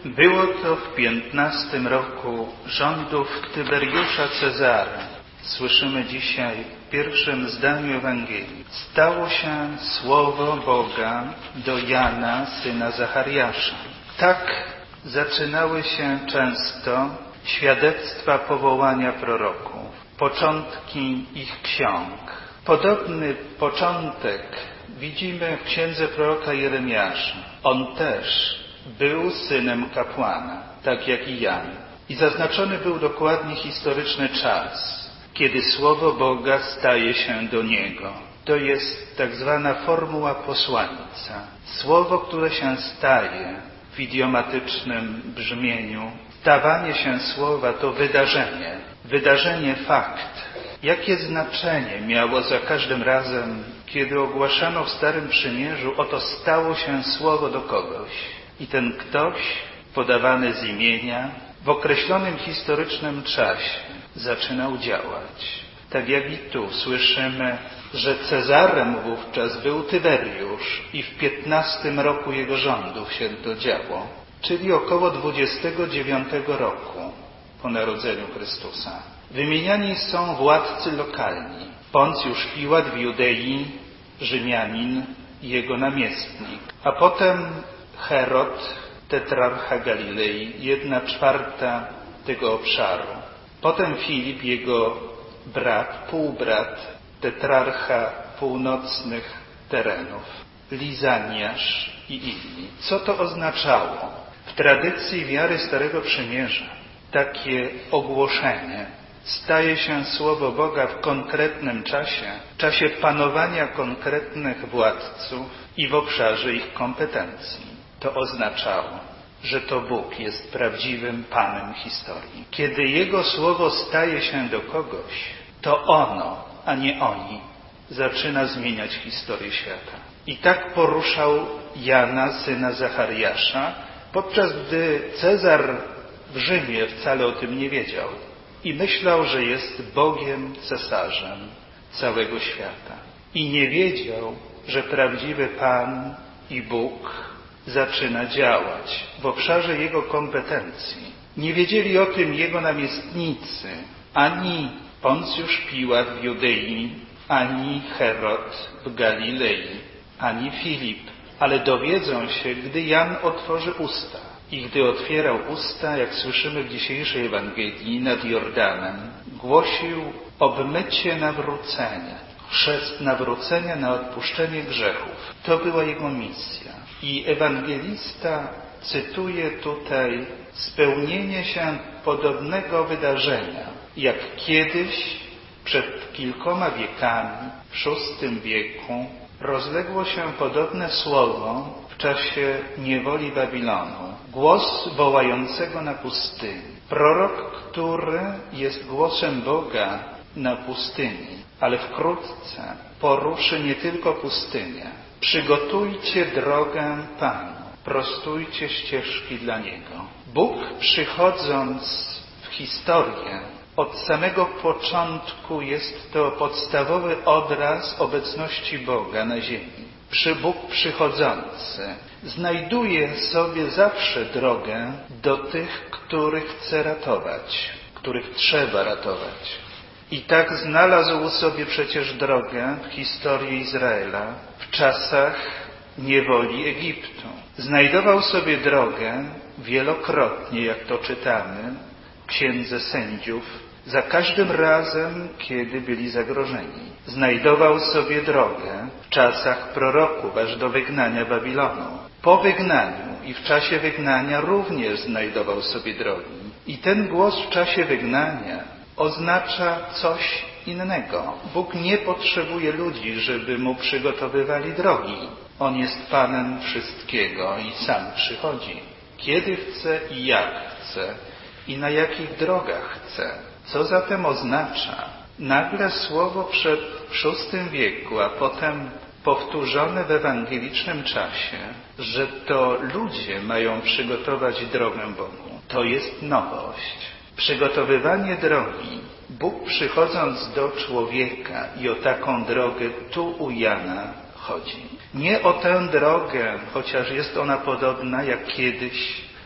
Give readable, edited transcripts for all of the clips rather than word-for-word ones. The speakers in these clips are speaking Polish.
Było to w 15 roku rządów Tyberiusza Cezara. Słyszymy dzisiaj w pierwszym zdaniu Ewangelii. Stało się słowo Boga do Jana, syna Zachariasza. Tak zaczynały się często świadectwa powołania proroków, początki ich ksiąg. Podobny początek widzimy w księdze proroka Jeremiasza. On też był synem kapłana, tak jak i Jan. I zaznaczony był dokładnie historyczny czas, kiedy słowo Boga staje się do niego. To jest tak zwana formuła posłańca. Słowo, które się staje w idiomatycznym brzmieniu. Stawanie się słowa to wydarzenie. Wydarzenie, fakt. Jakie znaczenie miało za każdym razem, kiedy ogłaszano w Starym Przymierzu, oto stało się słowo do kogoś. I ten ktoś, podawany z imienia, w określonym historycznym czasie zaczynał działać. Tak jak i tu słyszymy, że Cezarem wówczas był Tyberiusz i w 15 roku jego rządów się to działo, czyli około 29 roku po narodzeniu Chrystusa. Wymieniani są władcy lokalni. Poncjusz Piłat w Judei, Rzymianin i jego namiestnik, a potem Herod, tetrarcha Galilei, 1/4 tego obszaru. Potem Filip, jego brat, półbrat, tetrarcha północnych terenów, Lizaniasz i inni. Co to oznaczało? W tradycji wiary Starego Przymierza takie ogłoszenie staje się słowo Boga w konkretnym czasie panowania konkretnych władców i w obszarze ich kompetencji. To oznaczało, że to Bóg jest prawdziwym Panem historii. Kiedy Jego słowo staje się do kogoś, to ono, a nie oni, zaczyna zmieniać historię świata. I tak poruszał Jana, syna Zachariasza, podczas gdy Cezar w Rzymie wcale o tym nie wiedział i myślał, że jest Bogiem, cesarzem całego świata. I nie wiedział, że prawdziwy Pan i Bóg zaczyna działać w obszarze Jego kompetencji. Nie wiedzieli o tym Jego namiestnicy, ani Poncjusz Piłat w Judei, ani Herod w Galilei, ani Filip, ale dowiedzą się, gdy Jan otworzy usta. I gdy otwierał usta, jak słyszymy w dzisiejszej Ewangelii, nad Jordanem, głosił obmycie nawrócenia, chrzest nawrócenia na odpuszczenie grzechów. To była jego misja. I ewangelista cytuje tutaj spełnienie się podobnego wydarzenia, jak kiedyś, przed kilkoma wiekami, w VI wieku, rozległo się podobne słowo w czasie niewoli Babilonu. Głos wołającego na pustyni. Prorok, który jest głosem Boga na pustyni, ale wkrótce poruszy nie tylko pustynię. Przygotujcie drogę Panu, prostujcie ścieżki dla Niego. Bóg, przychodząc w historię, od samego początku jest to podstawowy obraz obecności Boga na ziemi. Bóg przychodzący znajduje sobie zawsze drogę do tych, których chce ratować, których trzeba ratować. I tak znalazł sobie przecież drogę w historii Izraela w czasach niewoli Egiptu. Znajdował sobie drogę wielokrotnie, jak to czytamy w Księdze Sędziów, za każdym razem, kiedy byli zagrożeni. Znajdował sobie drogę w czasach proroków, aż do wygnania Babilonu. Po wygnaniu i w czasie wygnania również znajdował sobie drogi. I ten głos w czasie wygnania oznacza coś innego. Bóg nie potrzebuje ludzi, żeby Mu przygotowywali drogi. On jest Panem wszystkiego i sam przychodzi. Kiedy chce i jak chce i na jakich drogach chce. Co zatem oznacza? Nagle słowo przed VI wieku, a potem powtórzone w ewangelicznym czasie, że to ludzie mają przygotować drogę Bogu. To jest nowość. Przygotowywanie drogi. Bóg, przychodząc do człowieka i o taką drogę tu u Jana chodzi. Nie o tę drogę, chociaż jest ona podobna, jak kiedyś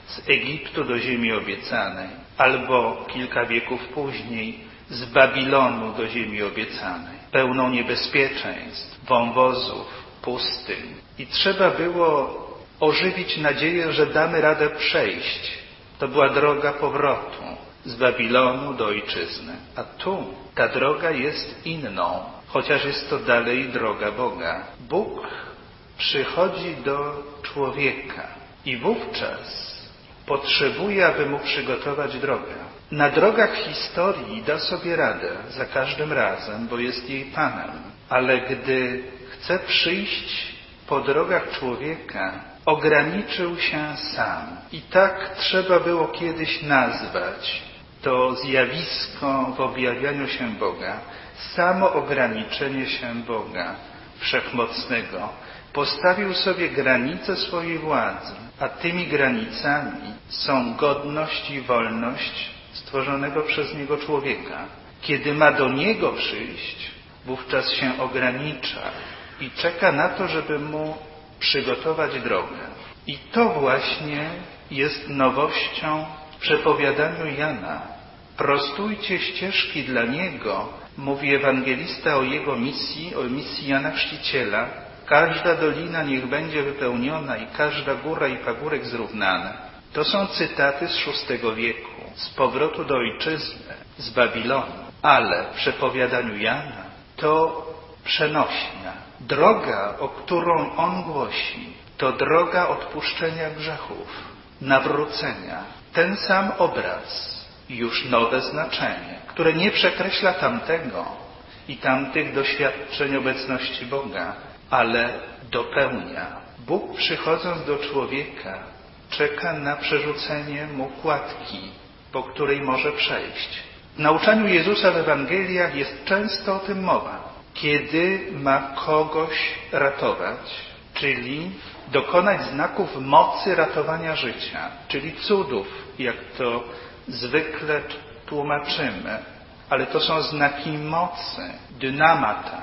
z Egiptu do ziemi obiecanej, albo kilka wieków później z Babilonu do ziemi obiecanej, pełną niebezpieczeństw, wąwozów, pustyń. I trzeba było ożywić nadzieję, że damy radę przejść. To była droga powrotu z Babilonu do ojczyzny. A tu ta droga jest inną, chociaż jest to dalej droga Boga. Bóg przychodzi do człowieka i wówczas potrzebuje, aby mu przygotować drogę. Na drogach historii da sobie radę za każdym razem, bo jest jej Panem. Ale gdy chce przyjść po drogach człowieka, ograniczył się sam. I tak trzeba było kiedyś nazwać to zjawisko w objawianiu się Boga. Samo ograniczenie się Boga Wszechmocnego. Postawił sobie granice swojej władzy, a tymi granicami są godność i wolność stworzonego przez Niego człowieka. Kiedy ma do Niego przyjść, wówczas się ogranicza i czeka na to, żeby mu przygotować drogę. I to właśnie jest nowością w przepowiadaniu Jana. Prostujcie ścieżki dla Niego, mówi ewangelista o Jego misji, o misji Jana Chrzciciela. Każda dolina niech będzie wypełniona i każda góra i pagórek zrównane. To są cytaty z VI wieku, z powrotu do ojczyzny, z Babilonu. Ale w przepowiadaniu Jana to przenośnia. Droga, o którą on głosi, to droga odpuszczenia grzechów, nawrócenia. Ten sam obraz, już nowe znaczenie, które nie przekreśla tamtego i tamtych doświadczeń obecności Boga, ale dopełnia. Bóg, przychodząc do człowieka, czeka na przerzucenie mu kładki, po której może przejść. W nauczaniu Jezusa w Ewangeliach jest często o tym mowa. Kiedy ma kogoś ratować, czyli dokonać znaków mocy ratowania życia, czyli cudów, jak to zwykle tłumaczymy, ale to są znaki mocy, dynamata,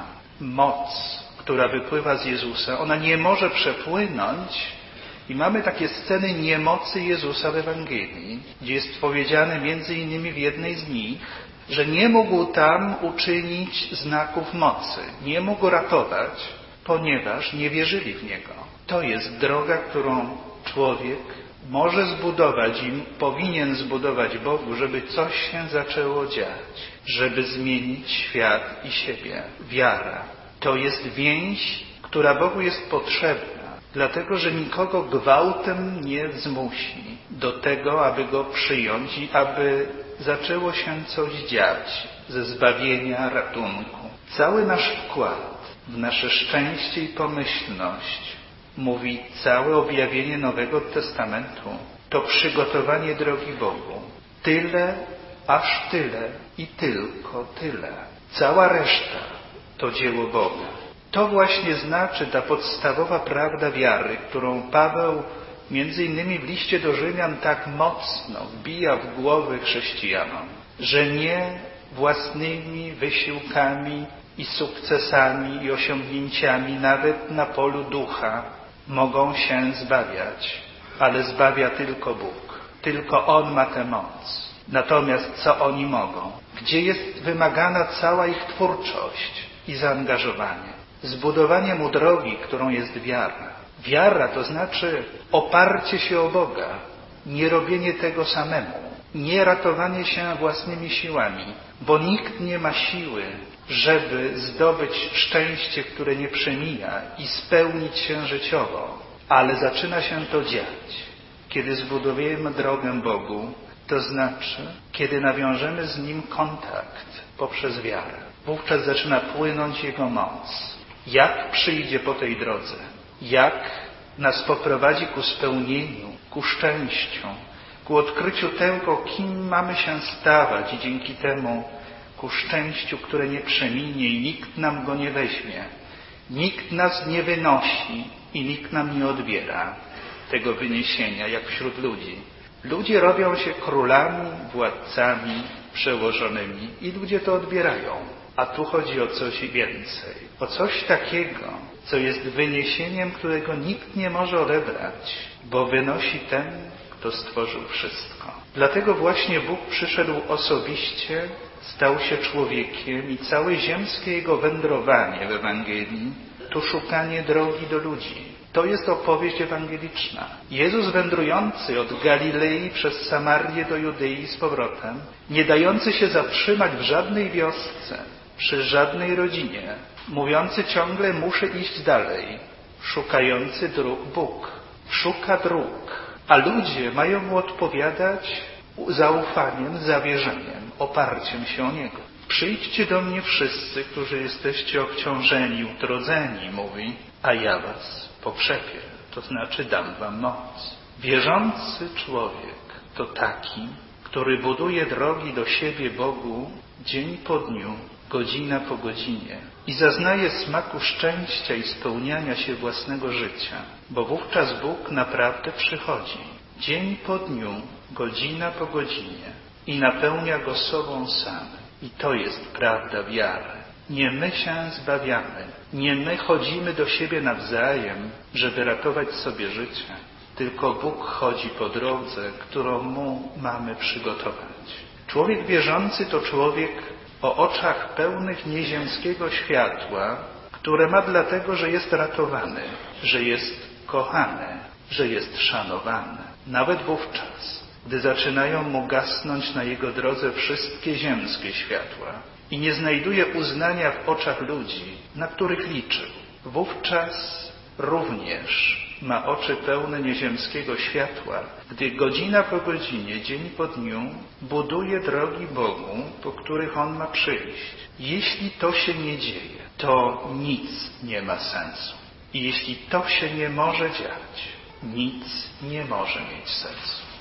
moc, która wypływa z Jezusa. Ona nie może przepłynąć i mamy takie sceny niemocy Jezusa w Ewangelii, gdzie jest powiedziane między innymi w jednej z nich, że nie mógł tam uczynić znaków mocy, nie mógł ratować, ponieważ nie wierzyli w Niego. To jest droga, którą człowiek może zbudować i powinien zbudować Bogu, żeby coś się zaczęło dziać, żeby zmienić świat i siebie. Wiara to jest więź, która Bogu jest potrzebna, dlatego że nikogo gwałtem nie zmusi do tego, aby Go przyjąć i aby zaczęło się coś dziać ze zbawienia, ratunku. Cały nasz wkład w nasze szczęście i pomyślność, mówi całe objawienie Nowego Testamentu, to przygotowanie drogi Bogu. Tyle, aż tyle i tylko tyle. Cała reszta to dzieło Boga. To właśnie znaczy ta podstawowa prawda wiary, którą Paweł między innymi w liście do Rzymian tak mocno wbija w głowy chrześcijanom, że nie własnymi wysiłkami i sukcesami i osiągnięciami nawet na polu ducha mogą się zbawiać, ale zbawia tylko Bóg. Tylko On ma tę moc. Natomiast co oni mogą? Gdzie jest wymagana cała ich twórczość i zaangażowanie? Zbudowanie mu drogi, którą jest wiara. Wiara to znaczy oparcie się o Boga, nie robienie tego samemu, nie ratowanie się własnymi siłami, bo nikt nie ma siły, żeby zdobyć szczęście, które nie przemija i spełnić się życiowo. Ale zaczyna się to dziać, kiedy zbudujemy drogę Bogu, to znaczy, kiedy nawiążemy z Nim kontakt poprzez wiarę. Wówczas zaczyna płynąć Jego moc. Jak przyjdzie po tej drodze? Jak nas poprowadzi ku spełnieniu, ku szczęściu, ku odkryciu tego, kim mamy się stawać i dzięki temu ku szczęściu, które nie przeminie i nikt nam go nie weźmie. Nikt nas nie wynosi i nikt nam nie odbiera tego wyniesienia, jak wśród ludzi. Ludzie robią się królami, władcami, przełożonymi i ludzie to odbierają. A tu chodzi o coś więcej. O coś takiego, co jest wyniesieniem, którego nikt nie może odebrać, bo wynosi ten, kto stworzył wszystko. Dlatego właśnie Bóg przyszedł osobiście, stał się człowiekiem i całe ziemskie Jego wędrowanie w Ewangelii to szukanie drogi do ludzi. To jest opowieść ewangeliczna. Jezus wędrujący od Galilei przez Samarię do Judei z powrotem, nie dający się zatrzymać w żadnej wiosce, przy żadnej rodzinie, mówiący ciągle muszę iść dalej, szukający dróg Bóg. Szuka dróg, a ludzie mają mu odpowiadać zaufaniem, zawierzeniem, oparciem się o Niego. Przyjdźcie do mnie wszyscy, którzy jesteście obciążeni, utrudzeni, mówi, a ja was pokrzepię, to znaczy dam wam moc. Wierzący człowiek to taki, który buduje drogi do siebie Bogu dzień po dniu, godzina po godzinie i zaznaje smaku szczęścia i spełniania się własnego życia, bo wówczas Bóg naprawdę przychodzi dzień po dniu, godzina po godzinie i napełnia go sobą samym. I to jest prawda wiary. Nie my się zbawiamy, nie my chodzimy do siebie nawzajem, żeby ratować sobie życie, tylko Bóg chodzi po drodze, którą Mu mamy przygotować. Człowiek wierzący to człowiek o oczach pełnych nieziemskiego światła, które ma dlatego, że jest ratowany, że jest kochany, że jest szanowany. Nawet wówczas, gdy zaczynają mu gasnąć na jego drodze wszystkie ziemskie światła i nie znajduje uznania w oczach ludzi, na których liczył, wówczas również ma oczy pełne nieziemskiego światła, gdy godzina po godzinie, dzień po dniu buduje drogi Bogu, po których On ma przyjść. Jeśli to się nie dzieje, to nic nie ma sensu. I jeśli to się nie może dziać, nic nie może mieć sensu.